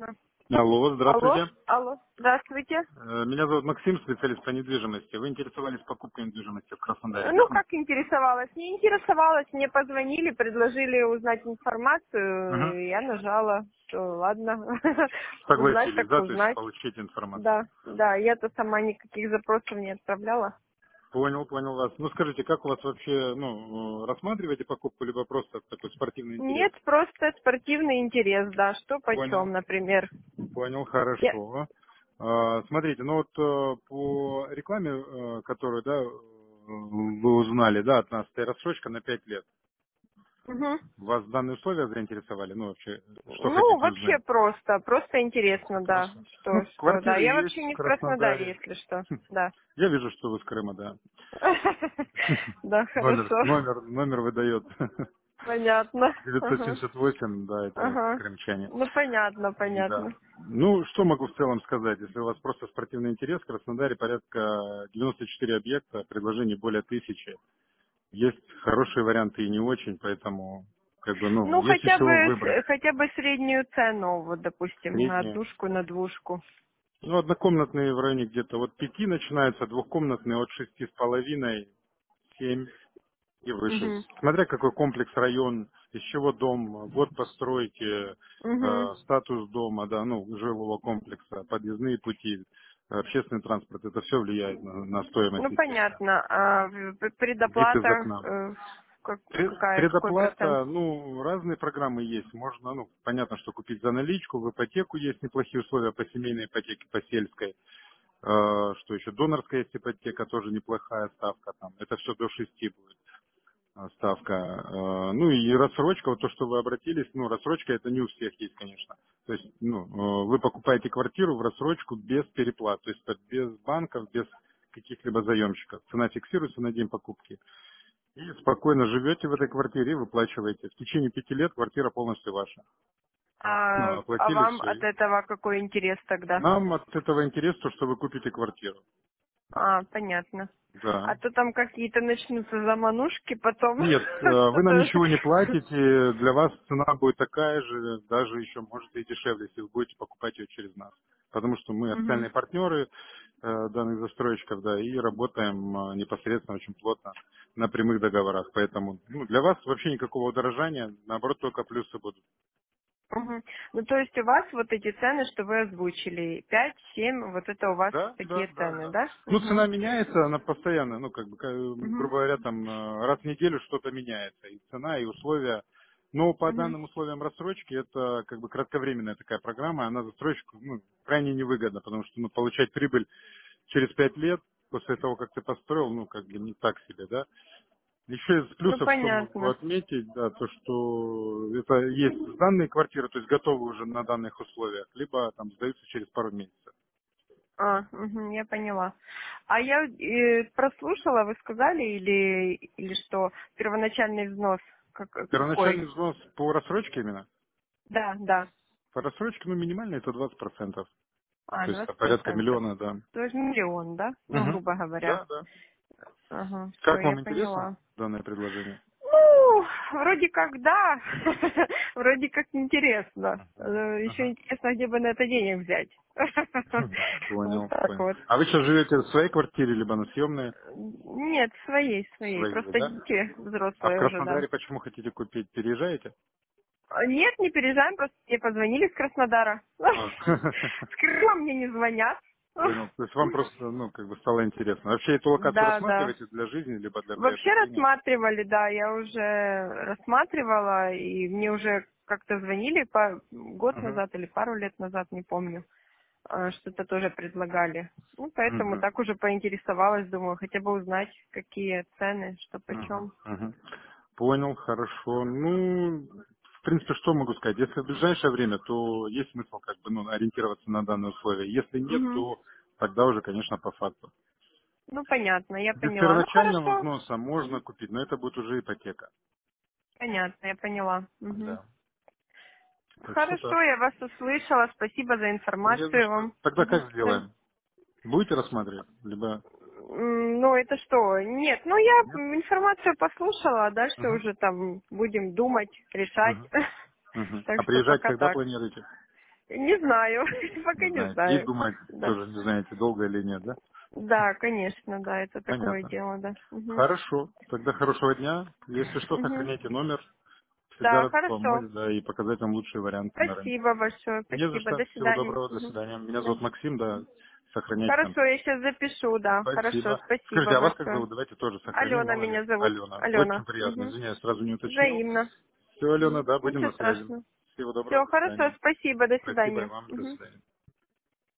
Алло, Алло, здравствуйте. алло, здравствуйте. Меня зовут Максим, специалист по недвижимости. Вы интересовались покупкой недвижимости в Краснодаре, Ну, верно? как интересовалась? Не интересовалась, мне позвонили, предложили узнать Угу. информацию, и я нажала, что ладно, узнать Согласились, так да, то есть узнать. получить информацию. Да, да, я-то сама никаких запросов не отправляла. Понял вас. Ну скажите, как у вас вообще, рассматриваете покупку, либо просто такой спортивный интерес? Нет, просто спортивный интерес, да, что Понял, почем, например. понял, Я- хорошо. Смотрите, по рекламе, которую, да, вы узнали, да, от нас, это рассрочка на 5 лет. Мгм. Вас данные условия заинтересовали? Ну, вообще, что Ну, хотите узнать? вообще просто Все интересно, да, просто. Ну, что, да. квартиры Я есть вообще в не в Краснодаре, Краснодаре. если что, да. Я вижу, что вы с Крыма, да. Да, Номер, хорошо. номер, номер выдает. Понятно. Ага. 978, да, это Ага. крымчане. Ну, понятно, Да. понятно. Ну, что могу в целом сказать? Если у вас просто спортивный интерес, в Краснодаре порядка 94 объекта, предложений более 1000. Есть хорошие варианты и не очень, поэтому, Ну, есть из чего выбрать. хотя бы среднюю цену, вот, допустим, на Средние. однушку, на двушку. Ну, однокомнатные в районе где-то от 5 начинаются, двухкомнатные от 6,5, 7 и выше. Угу. Смотря какой комплекс, район, из чего дом, год постройки, Угу. статус дома, да, ну, жилого комплекса, подъездные пути, общественный транспорт, это все влияет на стоимость, Ну, естественно. понятно. А Вид из предоплата, окна. какой процент? Предоплата, ну, разные программы есть. Можно, ну, понятно, что купить за наличку, в ипотеку есть неплохие условия по семейной ипотеке, по сельской. Что еще? Донорская есть ипотека, тоже неплохая ставка там. Это все до 6 будет ставка. Ну и рассрочка, вот то, что вы обратились, ну, рассрочка это не у всех есть, конечно. То есть, вы покупаете квартиру в рассрочку без переплат, то есть это без банков, без каких-либо заемщиков. Цена фиксируется на день покупки. И спокойно живете в этой квартире и выплачиваете. В течение 5 лет квартира полностью ваша. Ну, А оплатили вам все. от этого какой интерес тогда? Нам от этого интерес то, что вы купите квартиру. А, понятно. Да. А то там какие-то начнутся заманушки потом. Нет, вы нам Что-то... ничего не платите, для вас цена будет такая же, даже еще может и дешевле, если вы будете покупать ее через нас. Потому что мы Мгм. официальные партнеры данных застройщиков, да, и работаем непосредственно очень плотно на прямых договорах. Поэтому для вас вообще никакого удорожания, наоборот, только плюсы будут. Мгм. Ну, то есть у вас вот эти цены, что вы озвучили, 5-7, вот это у вас Да, да, такие да, цены, да. да? Ну, Угу. цена меняется, она постоянно, Угу. грубо говоря, там раз в неделю что-то меняется, и цена, и условия. Но по Угу. данным условиям рассрочки, это как бы кратковременная такая программа, она застройщику крайне невыгодна, потому что получать прибыль через 5 лет после того, как ты построил, не так себе, да. Еще из Ну, плюсов, что могу понятно. отметить, да, то, что это есть данные квартиры, то есть готовы уже на данных условиях, либо там сдаются через пару месяцев. А, мгм, я поняла. А я прослушала, вы сказали, или что, первоначальный взнос какой? Первоначальный взнос по рассрочке именно? Да, да. По рассрочке, минимальный это 20%. А, То есть это двадцать порядка процентов. миллиона, да. То есть миллион, да? Ну, Угу. грубо говоря. Да, да. Ага, все, Как я вам интересно поняла. данное предложение? Ну, вроде как да, вроде как интересно. Еще Ага. интересно, где бы на это денег взять. Вот Понял, так понял. вот. А вы сейчас живете в своей квартире, либо на съемной? Нет, своей. Своей, Просто да? дети А в взрослые уже, да. Краснодаре почему хотите купить? Переезжаете? Нет, не переезжаем, просто мне позвонили с Краснодара. А. С Крыма мне не звонят. Понял. То есть вам просто, стало интересно. Вообще эту локацию Да, да. рассматриваете для жизни, либо для Вообще приобретения? рассматривали, да, я уже рассматривала, и мне уже как-то звонили год Угу. назад или пару лет назад, не помню, что-то тоже предлагали. Ну, поэтому Угу. так уже поинтересовалась, думаю, хотя бы узнать, какие цены, что Мгм, почем. мгм. Понял, хорошо. Ну, в принципе, что могу сказать? Если в ближайшее время, то есть смысл ориентироваться на данные условия. Если нет, Угу. то тогда уже, конечно, по факту. Ну, понятно, я Без поняла. Ну, первоначального хорошо. взноса можно Мгм. купить, но это будет уже ипотека. Понятно, я поняла. Мгм. Да. Так что так. Хорошо, я вас услышала. Спасибо за Не за информацию что. вам. Тогда Мгм. как Да. сделаем? Будете рассматривать? Либо Ну, это что? Нет, ну я нет? информацию послушала, а дальше Угу. уже там будем думать, решать. Угу. Угу. Так А что приезжать пока когда так. планируете? Не знаю, пока Не не знаете. И знаю. думать Да. тоже не знаете, долго или нет, да? Да, конечно, да, это такое Понятно. дело, да. Мгм. Хорошо. Тогда хорошего дня. Если что, Мгм. сохраняйте номер. Всегда Да, рад хорошо. помочь, да, и показать вам лучшие варианты на рынке. Спасибо большое, Не за спасибо. что. До Всего свидания. доброго. До Мгм. свидания. Меня Да. зовут Максим, да. Сохраняйте Хорошо, контакт. я сейчас запишу, да. Хорошо, Спасибо. спасибо Скажите, а вас как большое. зовут? Давайте тоже сохраним, Алена мало ли. меня зовут. Алена. Алена. Очень приятно. Мгм. Извиняюсь, сразу не уточнил. Взаимно. Все, Алена, Мгм. да, будем Ничего на связи. страшного. Всего доброго, Все, до хорошо, свидания. спасибо, до Спасибо и свидания. вам, до Мгм. свидания.